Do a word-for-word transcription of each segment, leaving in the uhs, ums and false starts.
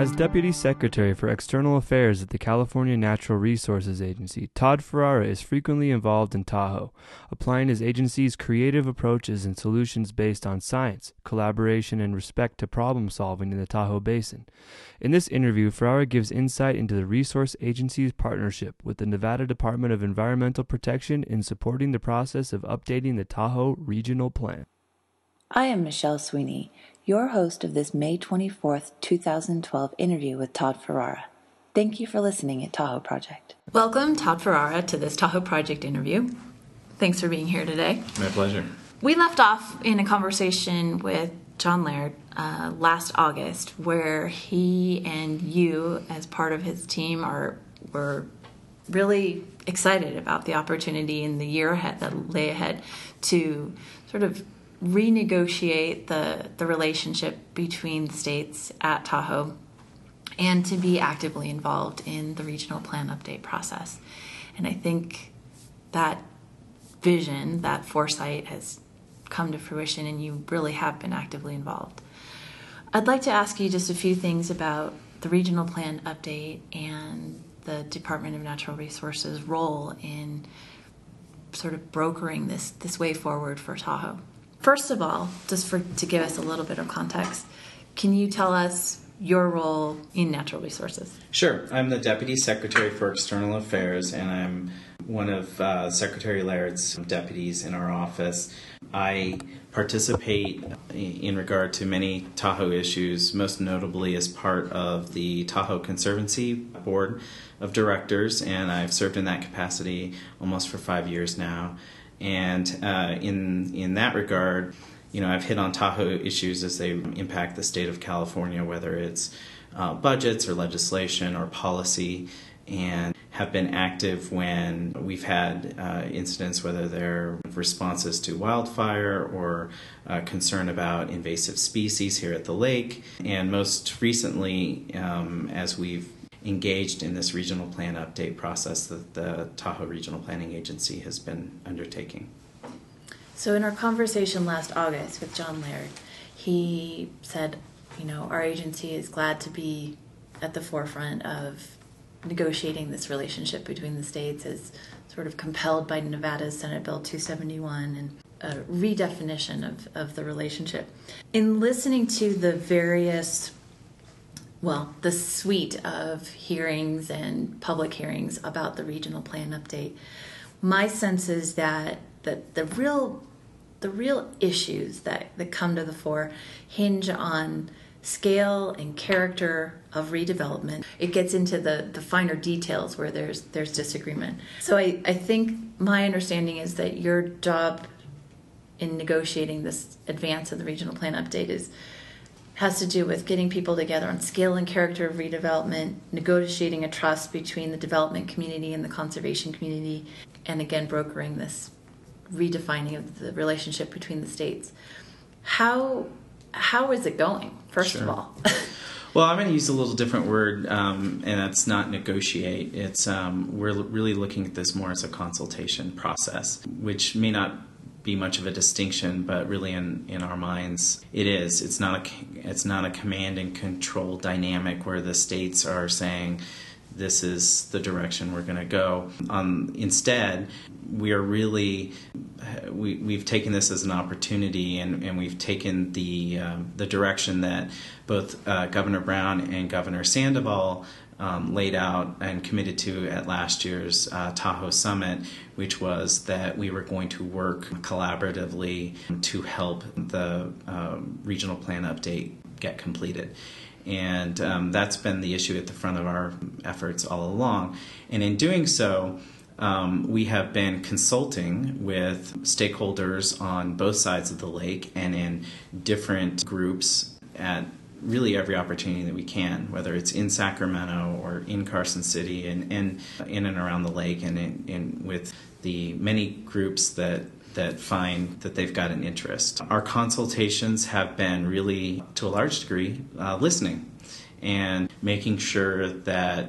As Deputy Secretary for External Affairs at the California Natural Resources Agency, Todd Ferrara is frequently involved in Tahoe, applying his agency's creative approaches and solutions based on science, collaboration, and respect to problem solving in the Tahoe Basin. In this interview, Ferrara gives insight into the Resource Agency's partnership with the Nevada Department of Environmental Protection in supporting the process of updating the Tahoe Regional Plan. I am Michelle Sweeney, your host of this May twenty-fourth, twenty twelve interview with Todd Ferrara. Thank you for listening at Tahoe Project. Welcome, Todd Ferrara, to this Tahoe Project interview. Thanks for being here today. My pleasure. We left off in a conversation with John Laird uh, last August, where he and you, as part of his team, are were really excited about the opportunity in the year ahead, that lay ahead, to sort of renegotiate the, the relationship between the states at Tahoe and to be actively involved in the regional plan update process. And I think that vision, that foresight has come to fruition, and you really have been actively involved. I'd like to ask you just a few things about the regional plan update and the Department of Natural Resources' role in sort of brokering this, this way forward for Tahoe. First of all, just for to give us a little bit of context, can you tell us your role in natural resources? Sure. I'm the Deputy Secretary for External Affairs, and I'm one of uh, Secretary Laird's deputies in our office. I participate in regard to many Tahoe issues, most notably as part of the Tahoe Conservancy Board of Directors, and I've served in that capacity almost for five years now. And uh, in in that regard, you know, I've hit on Tahoe issues as they impact the state of California, whether it's uh, budgets or legislation or policy, and have been active when we've had uh, incidents, whether they're responses to wildfire or uh, concern about invasive species here at the lake. And most recently, um, as we've engaged in this regional plan update process that the Tahoe Regional Planning Agency has been undertaking. So in our conversation last August with John Laird, he said, you know, our agency is glad to be at the forefront of negotiating this relationship between the states, as sort of compelled by Nevada's Senate Bill two seventy-one and a redefinition of, of the relationship. In listening to the various well, the suite of hearings and public hearings about the regional plan update, my sense is that, that the real the real issues that, that come to the fore hinge on scale and character of redevelopment. It gets into the, the finer details where there's there's disagreement. So I, I think my understanding is that your job in negotiating this advance of the regional plan update is has to do with getting people together on scale and character of redevelopment, negotiating a trust between the development community and the conservation community, and again, brokering this redefining of the relationship between the states. How how is it going, first Sure. of all? Well, I'm going to use a little different word, um, and that's not negotiate. It's um, we're really looking at this more as a consultation process, which may not be much of a distinction, but really in, in our minds it is. It's not a it's not a command and control dynamic where the states are saying this is the direction we're going to go. Um, instead, we are really we we've taken this as an opportunity, and, and we've taken the um, the direction that both uh, Governor Brown and Governor Sandoval Um, laid out and committed to at last year's uh, Tahoe Summit, which was that we were going to work collaboratively to help the uh, regional plan update get completed. And um, that's been the issue at the front of our efforts all along. And in doing so, um, we have been consulting with stakeholders on both sides of the lake and in different groups at really every opportunity that we can, whether it's in Sacramento or in Carson City and, and in and around the lake, and in, in with the many groups that that find that they've got an interest. Our consultations have been really, to a large degree, uh, listening and making sure that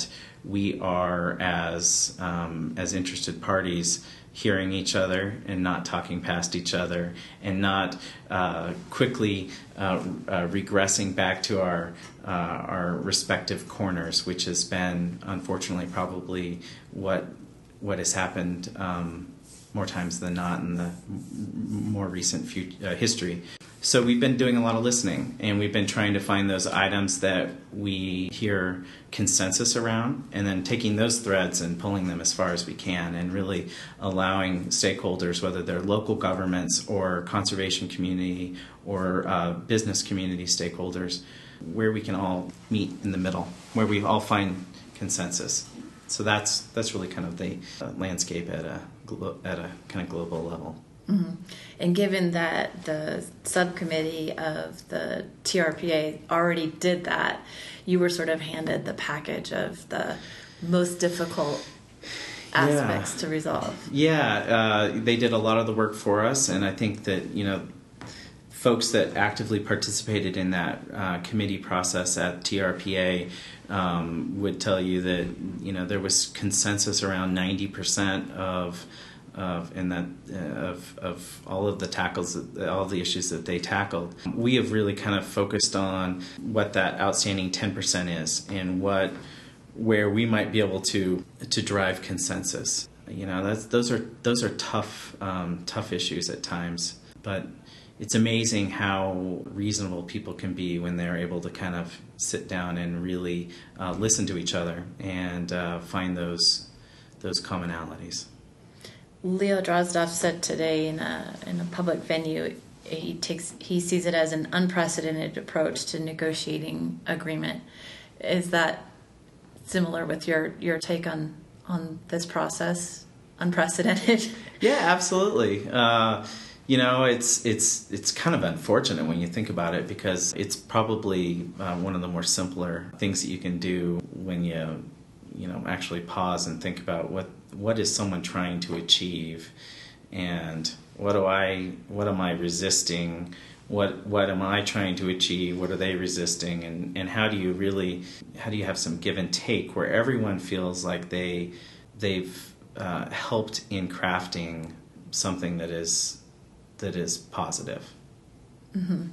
we are, as um, as interested parties, hearing each other and not talking past each other, and not uh, quickly uh, uh, regressing back to our uh, our respective corners, which has been, unfortunately, probably what what has happened um, more times than not in the more recent future, uh, history. So we've been doing a lot of listening, and we've been trying to find those items that we hear consensus around, and then taking those threads and pulling them as far as we can, and really allowing stakeholders, whether they're local governments or conservation community or uh, business community stakeholders, where we can all meet in the middle, where we all find consensus. So that's that's really kind of the uh, landscape at a glo- at a kind of global level. Mm-hmm. And given that the subcommittee of the T R P A already did that, you were sort of handed the package of the most difficult aspects yeah. to resolve. Yeah, uh, they did a lot of the work for us, and I think that, you know, folks that actively participated in that uh, committee process at T R P A um, would tell you that, you know, there was consensus around ninety percent of of in that uh, of of all of the tackles, all the issues that they tackled. We have really kind of focused on what that outstanding ten percent is, and what where we might be able to to drive consensus. You know, that's those are those are tough um, tough issues at times, but it's amazing how reasonable people can be when they're able to kind of sit down and really uh, listen to each other and uh, find those those commonalities. Leo Drozdov said today in a in a public venue, he takes he sees it as an unprecedented approach to negotiating agreement. Is that similar with your, your take on on this process? Unprecedented? Yeah, absolutely. Uh, you know, it's it's it's kind of unfortunate when you think about it, because it's probably uh, one of the more simpler things that you can do when you you know actually pause and think about what. What is someone trying to achieve, and what do I what am I resisting, what what am I trying to achieve, what are they resisting, and, and how do you really how do you have some give and take where everyone feels like they they've uh, helped in crafting something that is that is positive. Mm-hmm.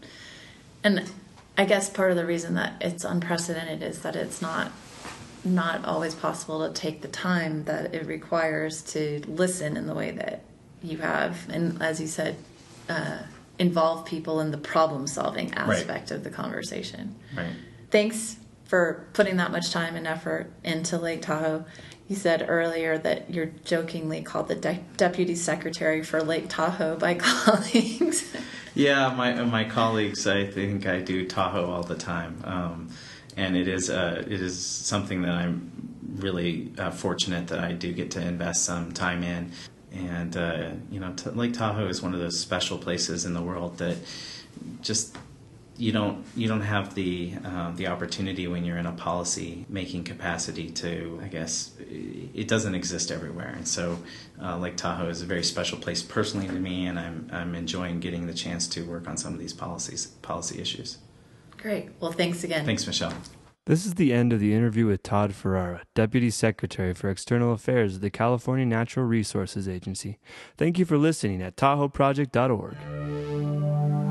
And I guess part of the reason that it's unprecedented is that it's not not always possible to take the time that it requires to listen in the way that you have, and as you said, uh, involve people in the problem-solving aspect right. of the conversation. Right. Thanks for putting that much time and effort into Lake Tahoe. You said earlier that you're jokingly called the de- deputy secretary for Lake Tahoe by colleagues. Yeah, my my colleagues, I think I do Tahoe all the time. Um, And it is uh, it is something that I'm really uh, fortunate that I do get to invest some time in. And uh, you know, t- Lake Tahoe is one of those special places in the world that just you don't you don't have the uh, the opportunity when you're in a policy making capacity to. I guess it doesn't exist everywhere, and so uh, Lake Tahoe is a very special place personally to me, and I'm I'm enjoying getting the chance to work on some of these policies policy issues. Great. Well, thanks again. Thanks, Michelle. This is the end of the interview with Todd Ferrara, Deputy Secretary for External Affairs of the California Natural Resources Agency. Thank you for listening at Tahoe Project dot org.